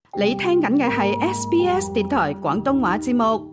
你聽緊嘅係 SBS 電台廣東話節目。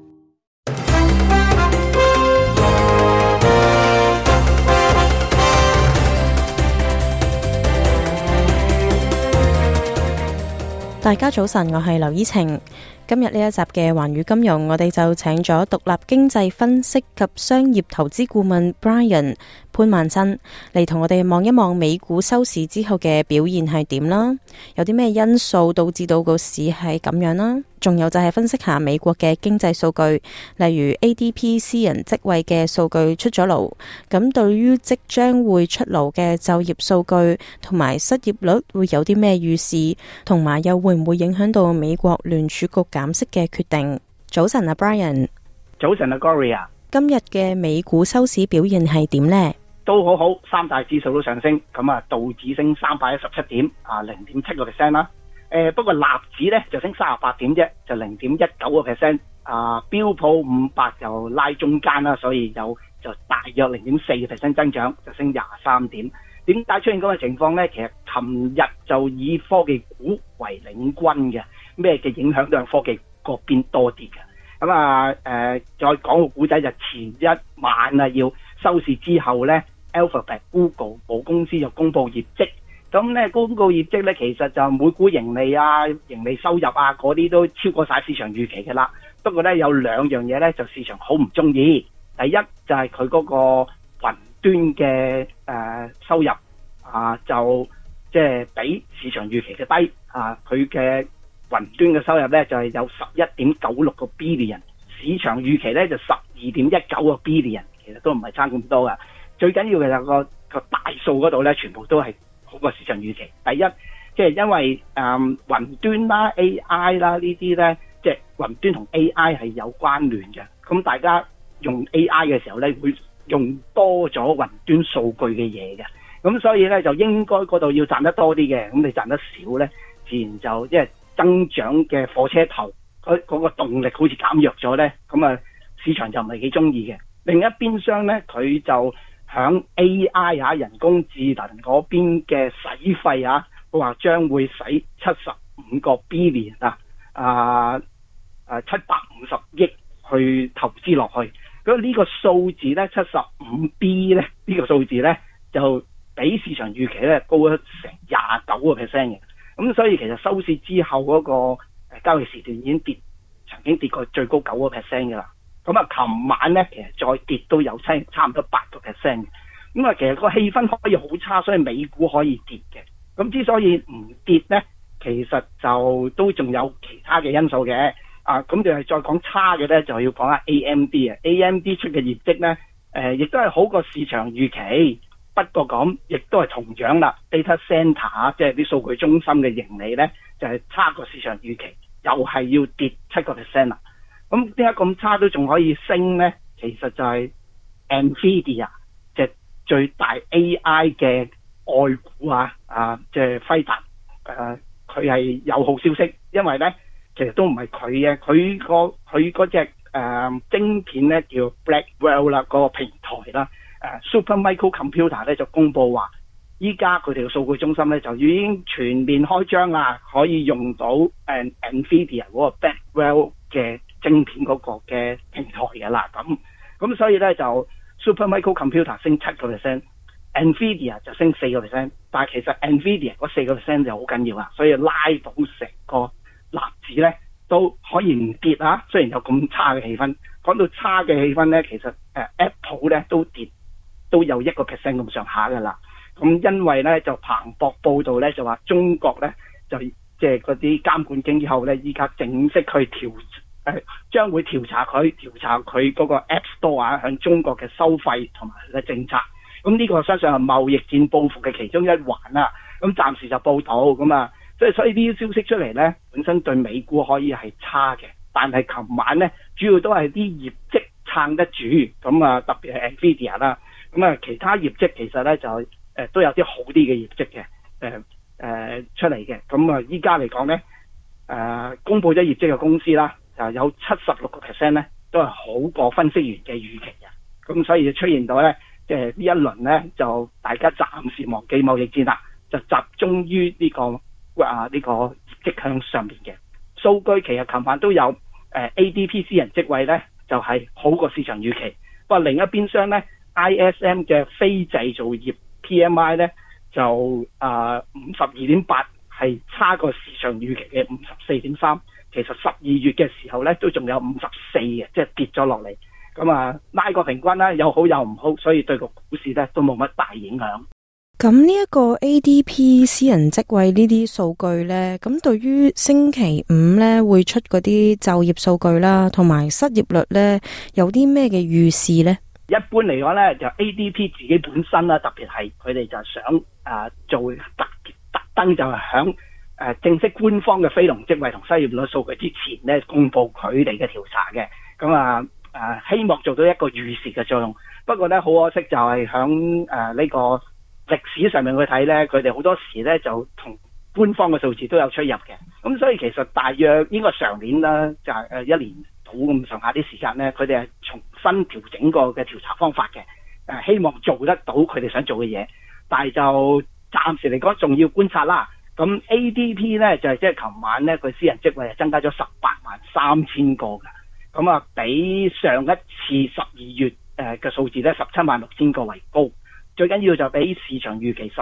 大家早晨，我係劉依晴。今日呢一集嘅環宇金融，我哋就請咗獨立經濟分析及商業投資顧問 Brian 潘萬新嚟同我哋望一望美股收市之後嘅表現係點啦，有啲咩因素導致到個市係咁樣啦，仲有就係分析下美國嘅經濟數據，例如 ADP 私人職位嘅數據出咗爐，咁對於即將會出爐嘅就業數據同埋失業率會有啲咩預示，同埋又會唔會影響到美國聯儲局減息嘅決定。早晨啊 Brian。 早晨啊 Gloria。 今日嘅美股收市表現係點呢？ 都好好，三大指數都上升，咁啊道指升317點啊 0.7% 啦。不過納指咧就升38點啫，就 0.19%。標普500就拉中間啦，所以就大約 0.4% 增長，就升23點。點解出現咁嘅情況呢？其實琴日就以科技股為領軍嘅，咩嘅影響都係科技嗰邊多啲嘅。咁再講個古仔，就前一晚啊，要收市之後呢 Alphabet、Google 母公司就公布業績。咁呢公布業績呢，其實就每股盈利啊、盈利收入啊嗰啲都超過晒市場預期嘅啦。不過呢，有兩樣嘢呢，就市場好唔中意。第一就係佢嗰個雲端嘅收入就即係比市場預期嘅低佢嘅雲端嘅收入咧就係有11.96個 billion， 市場預期咧就12.19個 billion， 其實都唔係差咁多噶。最緊要嘅就個大數嗰度咧，全部都係好過市場預期。第一，即係因為雲端啦、AI 啦呢啲咧，即係雲端同 AI 係有關聯嘅。咁大家用 AI 嘅時候咧，會用多咗雲端數據嘅嘢嘅。咁所以咧就應該嗰度要賺得多啲嘅，咁你賺得少咧，自然就即係增長嘅火車頭嗰個動力好似減弱咗咧，咁市場就唔係幾中意嘅。另一邊廂咧，佢就響 AI 人工智能嗰邊嘅使費佢話將會使75個 billion 750億去投資落去。咁呢個數字咧75B 咧呢個數字咧就比市場預期咧高咗成29%嘅，咁所以其實收市之後嗰個交易時段已經曾經跌過最高9% 嘅啦。咁琴晚咧其實再跌都有差唔多8%嘅。咁其實個氣氛可以好差，所以美股可以跌嘅。咁之所以唔跌咧，其實就都仲有其他嘅因素嘅。咁就係再講差嘅咧，就要講下 AMD AMD 出嘅業績咧，亦都係好過市場預期。不過咁，亦都係同樣啦 ，data center 即係啲數據中心嘅盈利咧，就係差過市場預期，又係要跌7% 啦。咁點解咁差都仲可以升咧？其實就係 Nvidia 即係最大 AI 嘅外股即係輝達佢係有好消息，因為咧其實都唔係佢嘅，佢嗰隻晶片咧叫 Blackwell 啦，嗰個平台啦。Supermicro Computer 咧就公布話，依家佢哋嘅數據中心咧就已經全面開張啦，可以用到Nvidia 嗰個 Blackwell 嘅晶片嗰個嘅平台嘅啦。咁所以咧就 Supermicro Computer 升7%，Nvidia 就升4%，但係其實 Nvidia 嗰4% 就好緊要啦，所以拉到成個納指咧都可以唔跌雖然有咁差嘅氣氛。講到差嘅氣氛咧，其實Apple 咧都有1% 咁上下噶啦。咁因為咧就彭博報道咧就話中國咧就即係嗰啲監管機構咧依家正式去將會調查佢嗰個 App Store 向中國嘅收費同埋佢嘅政策。咁呢個相信係貿易戰報復嘅其中一環啦。咁暫時就報道咁所以呢啲消息出嚟咧，本身對美股可以係差嘅，但係琴晚咧主要都係啲業績撐得住。咁特別係 Nvidia 啦。咁其他業績其實咧就都有啲好啲嘅業績嘅出嚟嘅。咁依家嚟講咧公佈咗業績嘅公司啦，就有76% 咧都係好過分析員嘅預期嘅。咁所以就出現到咧即係呢一輪咧就大家暫時忘記貿易戰啦，就集中於呢個業績向上面嘅。 數據其實琴晚都有ADP 私人職位咧，就係好過市場預期。不過另一邊廂咧 ，ISM 嘅非製造業 PMI 咧就52.8，係差過市場預期嘅54.3。其實12月嘅時候咧都仲有54嘅，即係跌咗落嚟。咁拉個平均啦，有好有唔好，所以對個股市咧都冇乜大影響。 咁呢一個 ADP 私人職位呢啲數據呢，咁對於星期五呢會出嗰啲就業數據啦，同埋失業率呢，有啲咩嘅預示呢？ 一般嚟講呢，就 ADP 自己本身啦，特別係佢哋就想做特登就係響正式官方嘅非農職位同失業率數據之前呢，公布佢哋嘅調查嘅。咁希望做到一個預示嘅作用。不過呢，好可惜就係響呢個歷史上面去睇呢，佢哋好多時呢就同官方嘅數字都有出入嘅。咁所以其實大約應該上年啦，就係一年到咁上下啲時間呢，佢哋係重新調整過嘅調查方法嘅。希望做得到佢哋想做嘅嘢，但係就暫時嚟講仲要觀察啦。咁 ADP 呢就係即係琴晚呢，佢私人職位係增加咗183000個㗎。咁比上一次12月嘅數字呢176000個為高。最緊要就比市場預期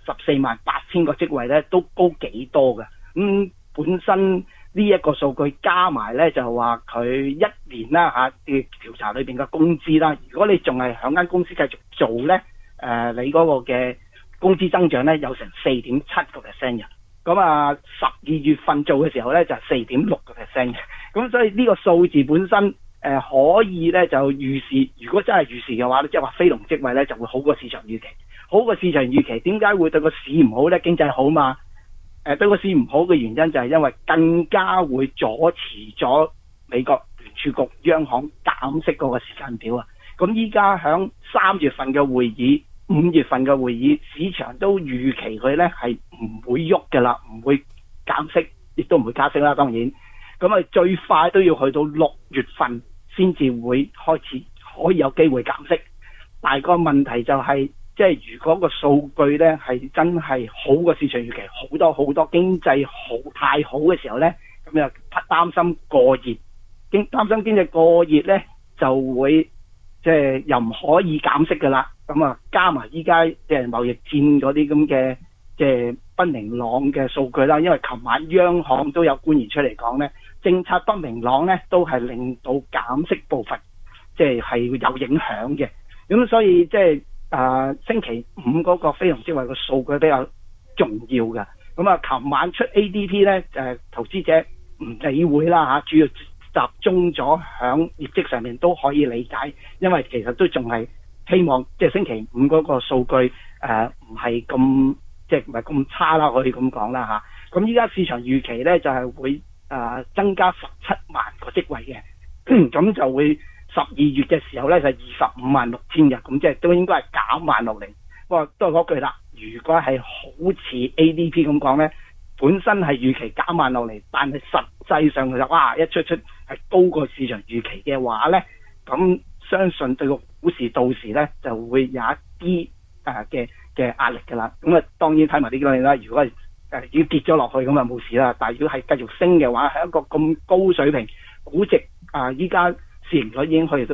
148000個職位咧都高幾多嘅。本身呢一個數據加埋咧就話佢一年啦啲調查裏邊嘅工資啦，如果你仲係響間公司繼續做咧，你嗰個嘅工資增長咧有成 4.7% 嘅。咁12月份做嘅時候咧就係 4.6% 嘅。咁所以呢個數字本身可以咧就預示，如果真係預示嘅話咧，即係話非農職位咧就會好過市場預期。好過市場預期，點解會對個市唔好咧？經濟好嘛？對個市唔好嘅原因就係因為更加會阻遲咗美國聯儲局央行減息嗰個時間表啊！咁依家響3月份嘅會議、5月份嘅會議，市場都預期佢咧係唔會喐㗎啦，唔會減息，亦都唔會加息啦。當然，咁最快都要去到6月份先至會開始可以有機會減息。但係個問題就係，即係如果個數據咧係真係好過市場預期好多好多，經濟太好嘅時候咧，咁又擔心過熱，擔心經濟過熱咧就會即係又唔可以減息㗎啦。咁加埋依家即係貿易戰嗰啲咁嘅即係不明朗嘅數據啦，因為琴晚央行都有官員出嚟講咧，政策不明朗咧都係令到減息步伐即係會有影響嘅。咁所以即係星期五嗰個非農職位嘅數據比較重要嘅。咁琴晚出 ADP 咧，投資者唔理會啦，主要集中咗響業績上面都可以理解，因為其實都仲係希望即係星期五嗰個數據唔係咁即係唔係咁差啦，可以咁講啦嚇。咁依家市場預期咧就係會增加17萬個職位嘅，咁就會12月嘅時候咧就256000嘅，咁即係都應該係減慢落嚟。不過都係嗰句啦，如果係好似 ADP 咁講咧，本身係預期減慢落嚟，但係實際上就一出係高過市場預期嘅話咧，咁相信對個股市到時咧就會有一啲嘅壓力㗎啦。咁當然睇埋呢個嘢啦。如果係已經跌咗落去咁就冇事啦。但係如果係繼續升嘅話，係一個咁高水平估值依家市盈率已經去到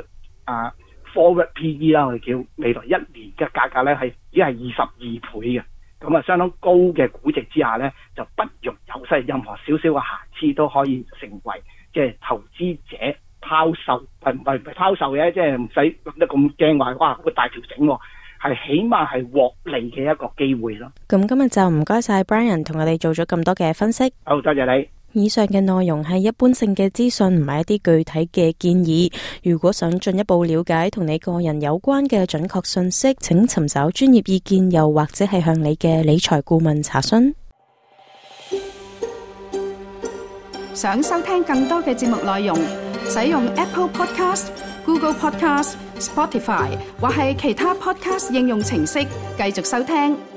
forward PE 啦，我哋叫未來一年嘅價格咧係已經係22倍嘅。咁相當高嘅估值之下咧，就不容有失，任何少少嘅瑕疵都可以成為即係投資者拋售，唔係拋售嘅，即係唔使諗得咁驚話哇個大調整喎，係起碼係獲利嘅一個機會咯。 咁今日就唔該晒 Brian 同我哋做咗咁多嘅分析。 好，多謝你。 以上嘅內容係一般性嘅資訊，唔係一啲具體嘅建議。如果想進一步了解同你個人有關嘅準確信息，請尋找專業意見，又或者係向你嘅理財顧問查詢。 想收聽更多嘅節目內容，使用 Apple Podcast、Google Podcast、Spotify 或係其他 Podcast 應用程式繼續收聽。